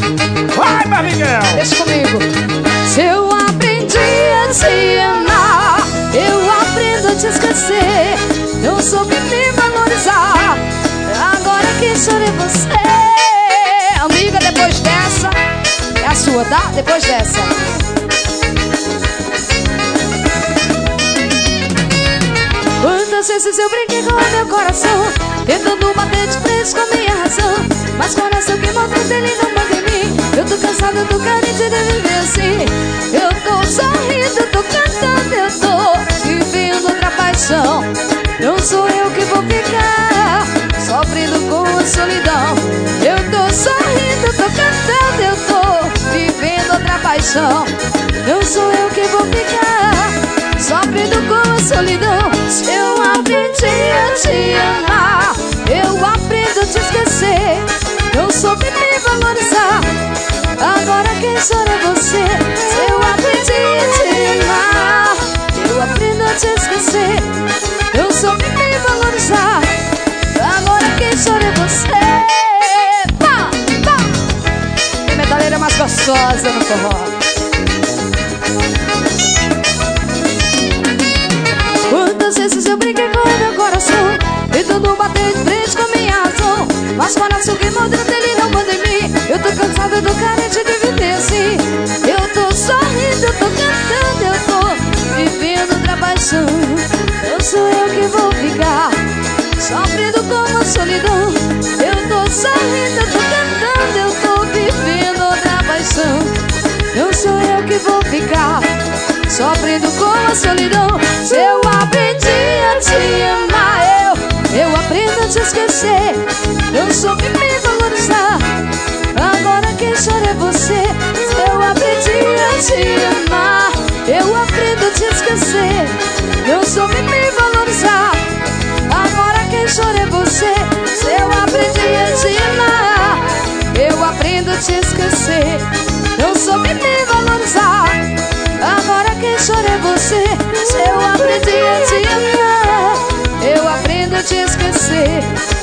Vai, Miguel! Deixa comigo. Se eu aprendi a te amar, eu aprendo a te esquecer. Não soube me valorizar, agora quem chora é você. Amiga, depois dessa é a sua, tá? Depois dessa. Quantas vezes eu brinquei com o meu coração, tentando bater de frente com a minha razão, mas coração que manda dele não manda em mim. Eu tô cansado, eu tô carente de viver assim. Eu tô sorrindo, eu tô cantando, eu tô vivendo outra paixão. Não sou eu que vou ficar sofrendo com a solidão. Eu tô sorrindo, eu tô cantando, eu tô vivendo outra paixão. Não sou eu que vou ficar sofrendo com a solidão. Se eu aprendi a te amar, eu aprendo a te esquecer. Não soube me valorizar, agora quem chora é você. Se eu aprendi a te amar, eu aprendo a te esquecer. Não soube me valorizar, agora quem chora é você. Pá, pá. Tem metaleira mais gostosa no forró. Quantas vezes eu brinquei com o meu coração, tentando bater de frente com a minha razão, mas coração que manda dele não manda em mim. Eu tô cansado, eu tô carente de viver assim. Eu tô sorrindo, eu tô cantando, eu tô vivendo outra paixão. Não sou eu que vou ficar sofrendo com a solidão. Eu tô sorrindo, eu tô cantando, eu tô vivendo outra paixão. Não sou eu que vou ficar sofrendo com a solidão. Se eu aprendi a te amar, eu aprendo a te esquecer. Não soube me valorizar, agora quem chora é você. Se eu aprendi a te amar, eu aprendo a te esquecer. Não soube me valorizar, agora quem chora é você. Se eu aprendi a te amar, eu aprendo a te esquecer. Não soube me valorizar, agora quem chora é você. Se eu aprendi a te amar, eu aprendo a te esquecer.